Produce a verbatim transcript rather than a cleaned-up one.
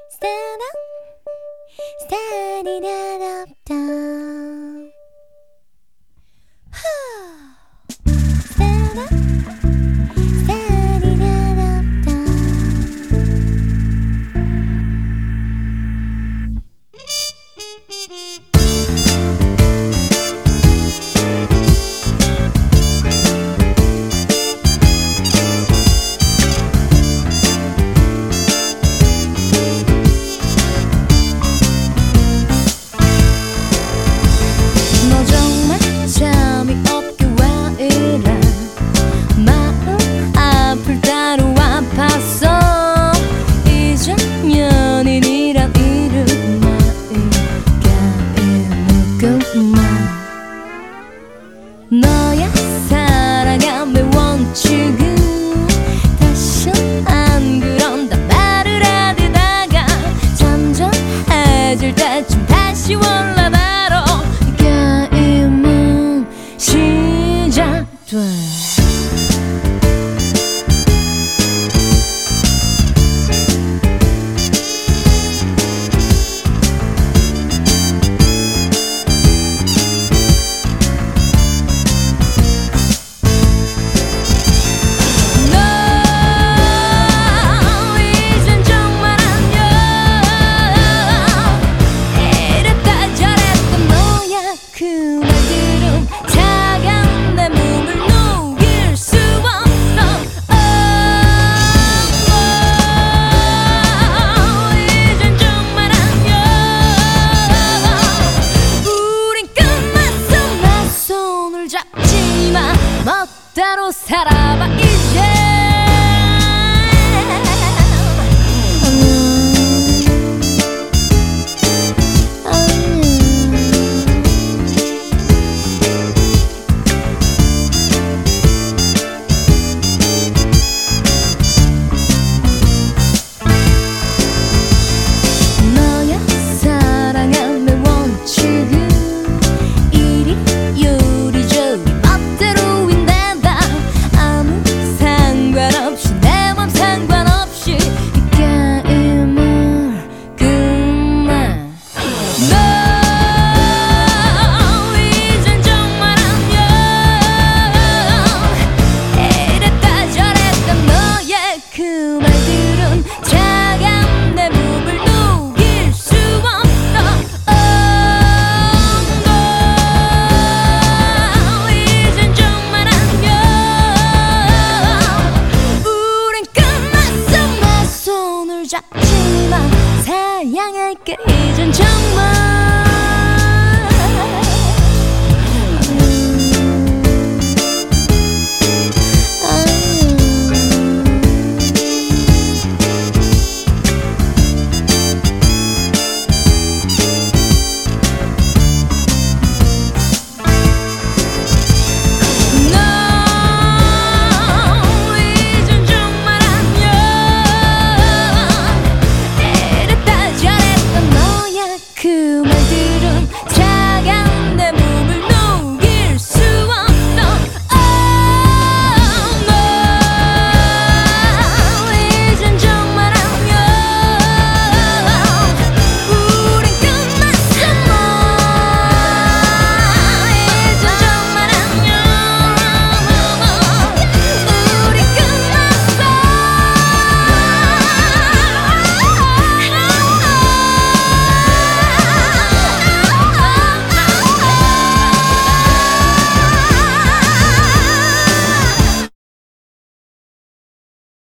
Stand up, standing up, down. Stand up, standing up, down. 너야 사랑함의 원칙은 다신 안 그런다 말을 하려다가 잠잠해질 때쯤 다시 올라바로 게임은 시작돼. 잡지마 멋대로 살아봐 이제. 너야 사랑함의 원칙은 이리 요리 저리 멋대로인데다 아무 상관없이 내 맘 상관없이 이 게임을 끝내. 너 이젠 정말 안녕. 이랬다 저랬다 너의 그 말들은 차가운 내 몸을 녹일 수 없어. 어, 이젠 정말 안녕. 우린 끝났어. 내 손을 잡지마 사양할게 이젠 정말.